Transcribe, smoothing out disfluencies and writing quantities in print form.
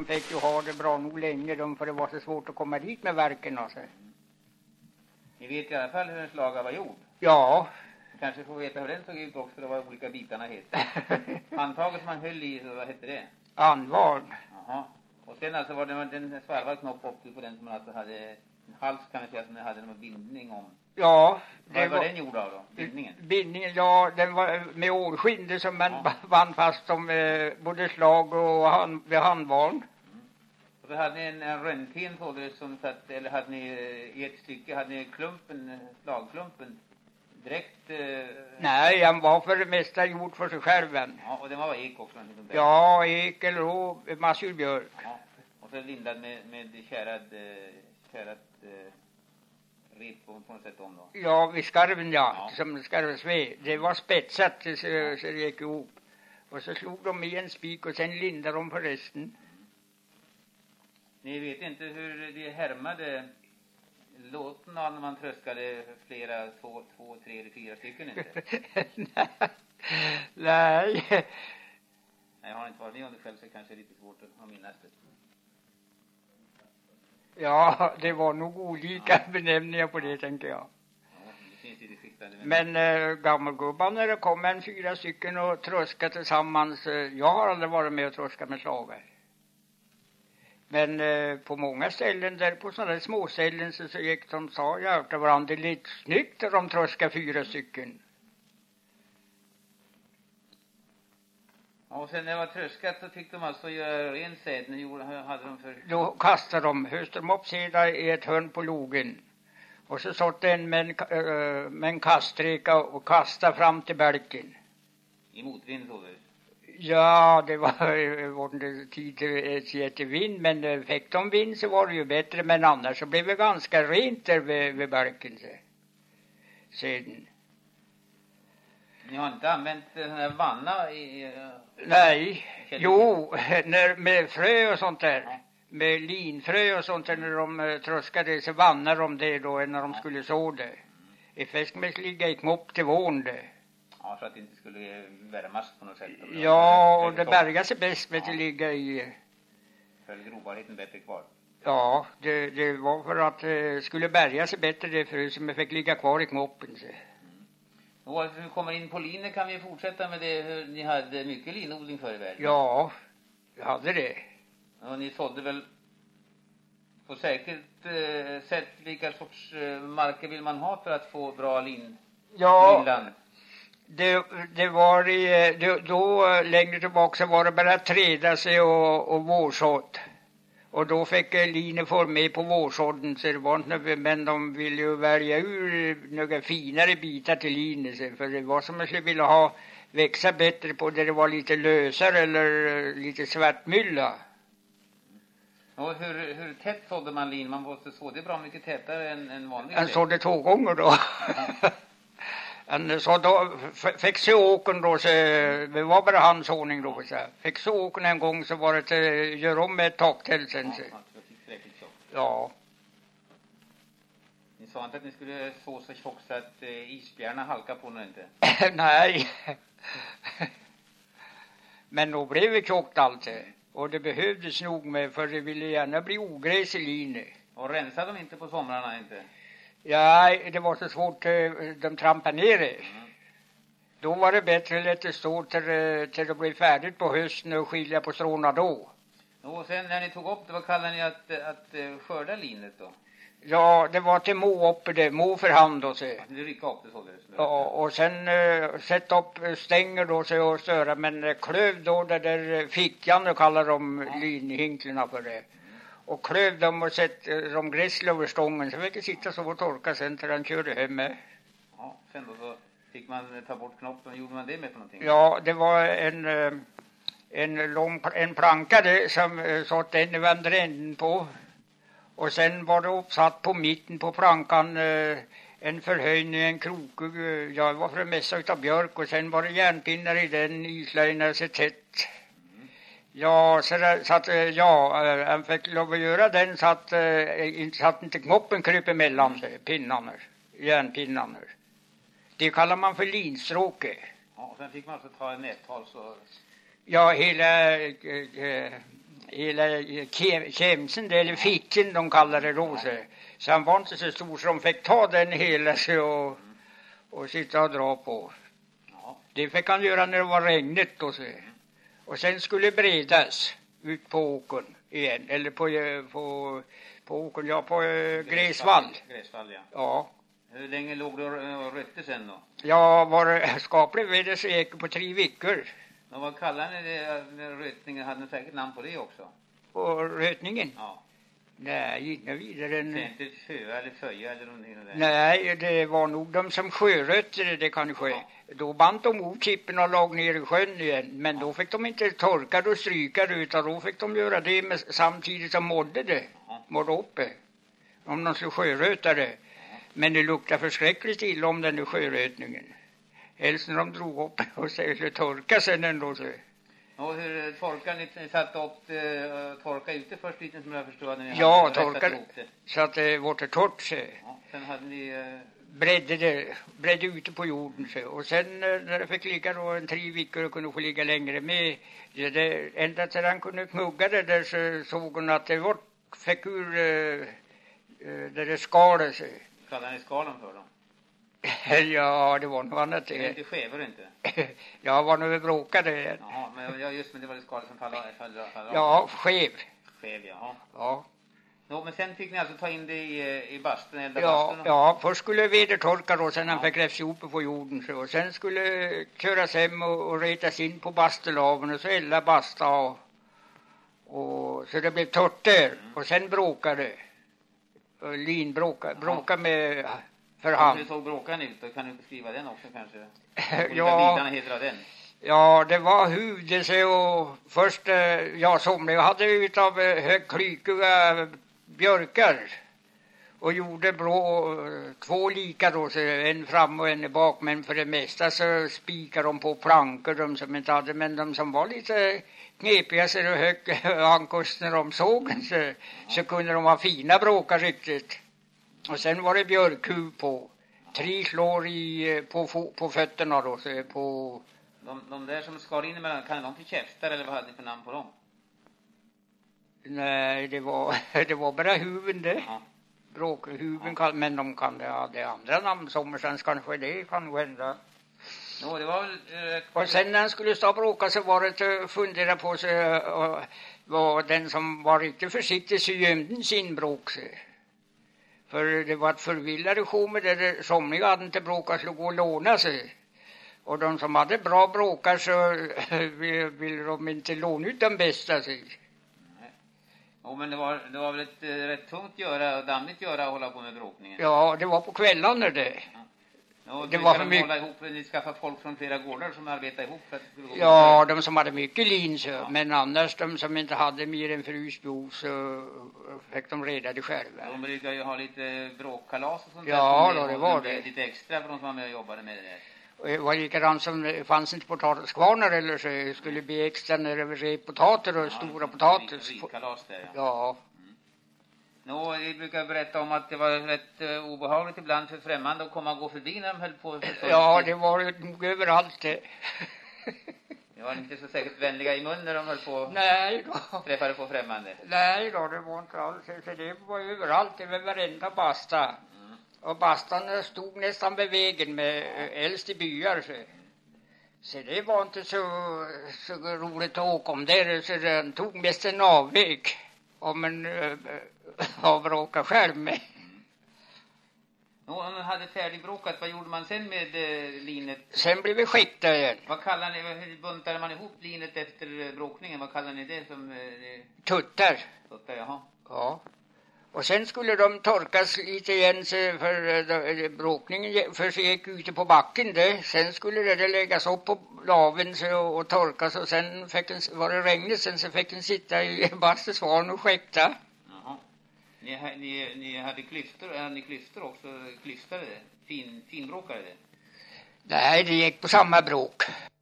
De fick ju ha det bra nog länge, för det var så svårt att komma dit med verken. Alltså. Ni vet i alla fall hur en slaga var gjord. Ja. Kanske får veta hur den såg ut också, för det var olika bitarna heter. Handtaget som man höll i, vad hette det? Anvarn. Jaha. Och sen alltså var det en svarvad knopp upp på den som man alltså hade en hals, kan man säga, som den hade en bindning om. Ja. Vad var den gjord av då? Bindningen? Bindningen, ja, den var med årskinn som man band fast som både slag och vid handvarn. Och så hade ni en röntgen på det som satt, eller hade ni i ett stycke, hade ni klumpen, slagklumpen direkt? Nej, den var för det mesta gjord för sig själv. Ja, och den var ek också? Ja, ek eller massurbjörk. Ja, och så lindad med kärad rep på något sätt om då? Ja, vid skarven, som skarvsved. Det var spetsat så det gick ihop. Och så slog de i en spik och sen lindade de på resten. Ni vet inte hur det härmade låten när man tröskade flera, två, tre eller fyra stycken inte? Nej. Nej, har inte varit med om det själv så kanske det är lite svårt att minnas det. Ja, det var nog olika benämningar på det, tänker jag. Ja, det finns lite skiftande. Men gammelgubban när det kom en 4 stycken och tröskade tillsammans. Jag har aldrig varit med och tröskat med slagar. Men på många ställen där på sådana små ställen så gick de sa jag till varandra, det är lite snyggt att de tröskade 4 stycken. Ja, och sen när det var tröskat så fick de alltså göra ren säden. Hade de för... Då kastade de, höste de upp sedan i ett hörn på logen. Och så satt en med en kasträcka och kastade fram till bälken. I motvind så det? Ja, det var inte tid till vind, men fick de vind så var det ju bättre. Men annars så blev det ganska rent där vid bälken sedan. Ni har inte använt den här vanna i... Nej, jo, med frö och sånt där. Ja. Med linfrö och sånt där när de tröskade så vannar de det då när de skulle så det. I fiskmäss ligga i knopp till våren det. Ja, så att det inte skulle värmas på något sätt. Ja, och det bärgar sig bäst med att ligga i... För grobarheten bättre kvar. Ja, det var för att det skulle bärga sig bättre det frö som jag fick ligga kvar i knoppen. Så. Och hur vi kommer in på linen kan vi fortsätta med det. Ni hade mycket linodling förr i världen. Ja, jag hade det. Och ni sådde väl på säkert sätt vilka sorts marker vill man ha för att få bra linland? Ja, det var då längre tillbaka så var det bara träda sig och vårsådd. Och då fick linjen få med på vårsådden så det var inte, men de ville ju välja ur några finare bitar till linjen. För det var som man skulle vilja ha växa bättre på där det var lite lösare eller lite svartmylla. Och hur tätt sådde man lin? Man måste så det bra mycket tätare än vanligt. Han sådde 2 gånger då. Så då fick så åken då, så det var bara handsåning då. Så fick så åken en gång så var det till gör om med ett taktäll sen. Ja. Ni sa inte att ni skulle så tjockt så att isbjärna halka på den inte? Nej. Men då blev det tjockt allt. Och det behövdes nog med, för det ville gärna bli ogräs i linje. Och rensade de inte på somrarna inte? Ja, det var så svårt, de trampade ner det. Då var det bättre att låta stå till det blev färdigt på hösten och skilja på stråna då. Och sen när ni tog upp det, vad kallar ni att skörda linet då? Ja, det var till må för hand då. Så. Det rycka upp det så det. Ja, och sen sätta upp stänger då så och störa, men klöv då det där fickan och kallar de linhinklarna för det. Och klöv dem och sätta de grässel över stången så fick jag sitta så och torka sen till han körde hem med. Ja, sen då fick man ta bort knoppen. Gjorde man det med för någonting? Ja, det var en planka det, som satt en i vandra änden på. Och sen var det uppsatt på mitten på plankan en förhöjning, en krok. Jag var för det mesta utav björk och sen var det järnpinnar i den islöjnade sig tätt. Ja, så att han fick lov att göra den så att inte knoppen kryp emellan sig, pinnarna, järnpinnarna. Det kallar man för linstråke. Ja, och sen fick man alltså ta en näthals och... Ja, hela hela kemsen, eller ficken de kallar det då. Så han var inte så stor så de fick ta den hela sig och sitta och dra på. Ja. Det fick han göra när det var regnet då. Så. Och sen skulle bredas ut på åkern igen. Eller på åkern, ja, på gräsvall. Gräsvall, ja. Ja. Hur länge låg du och rötte sen då? Jag var skaplig vid det så gick på 3 veckor. Och vad kallar ni det med rötningen? Hade ni säkert namn på det också? På rötningen? Ja. Nej, inte vidare. Det är inte sjö eller föja eller någonting där? Nej, det var nog de som sjörötte det kanske. Ja. Då band de upp chippen och lag ner i sjön igen. Men då fick de inte torka och stryka det, utan då fick de göra det samtidigt som mådde det. Mådde uppe. Om de skulle sjöröta det. Men det luktar förskräckligt illa om den sjörötningen. Helst när de drog upp och skulle torka sen ändå. Så. Och hur torkar ni satt upp torka ute först lite som jag förstår? När ni Ja, torkade så att det var torrt. Så. Ja, sen hade ni... Bredde ute på jorden. Så. Och sen när det fick ligga då 3 veckor och kunde få ligga längre med. Ända till han kunde knugga det där så såg hon att det fick ur där det skalade sig. Kallar ni skalen för dem? Ja, det var något annat. Det är inte skevor inte? Ja, var nog bråkade. Jaha, men just men det var det skalet som fallade. Ja, skev. Skev, jaha. Ja. No, men sen fick ni alltså ta in det i bastun, elda Ja, bastun? ja, först skulle vedertorka då, sen han fick grävs ihop på jorden. Så. Och sen skulle köras hem och retas in på bastulaven och så elda basta och så det blev torrt där. Och sen bråkade bråka med för hand. Hur såg bråkan ut? Då kan du beskriva den också kanske? Ja. Bitarna heter den. Ja, det var hudelse och först, somliga hade utav högklykiga björkar och gjorde 2 lika då, så en fram och en bak, men för det mesta så spikade de på plankor de som inte hade, men de som var lite knepiga så hög ankost när de såg så kunde de ha fina bråkar riktigt. Och sen var det björkhuv på 3 slår på fötterna då, så på... De där som skar in emellan, kan de till käftar eller vad hade ni för namn på dem? Nej, det var bara huven det. Ja. Bråkhuven, ja. Men de kan det andra namn, sommersens kanske det kan hända. Jo, det var väl... Och sen när han skulle stå och bråka så var det att fundera på sig var den som var riktigt försiktig så gömde sin bråk sig. För det var ett förvillade show med det, somliga hade inte bråkat skulle gå och låna sig. Och de som hade bra bråkar så ville de inte låna ut den bästa sig. Ja, men det var väl ett rätt tungt göra och dammigt göra att hålla på med bråkningen? Ja, det var på kvällarna det. Ja, det var för mycket. Hålla ihop, ni skaffade folk från flera gårdar som arbetade ihop för att det skulle gå. Ja, de som hade mycket lin så. Ja. Men annars de som inte hade mer än frus behov så fick de reda det själva. De brukar ju ha lite bråkkalas och sånt där. Ja, då, det var det. Lite extra för de som var med och jobbade med det där. Och det var likadant som det fanns inte potatiskvarnar eller så det skulle bli extra när det var potater och stora potatis. Kalas där, ja. Ja. Nå, vi brukar berätta om att det var rätt obehagligt ibland för främmande att komma och gå förbi när de höll på. Ja, det var nog överallt det. Det var inte så säkert vänliga i munnen när de höll på. Nej då. Träffade på främmande. Nej då, det var inte alls. Så det var överallt, det var varenda basta. Och bastan stod nästan vid vägen med äldst i byar. Så det var inte så roligt att åka om där. Så den tog mest en avväg. Om en avråka själv med. Om man hade färdigbråkat, vad gjorde man sen med linet? Sen blev vi skickta igen. Vad kallar ni, hur buntade man ihop linet efter bråkningen? Vad kallar ni det som? Tuttar. Tuttar, jaha. Ja. Och sen skulle de torkas lite igen för bråkningen för sig gick ute på backen det. Sen skulle det läggas upp på laven och torkas och sen var det regnet sen så fick den sitta i bastusvarn och skäkta. Jaha. Ni hade klyftor också, klyftade det? Finbråkade det? Nej, det gick på samma bråk.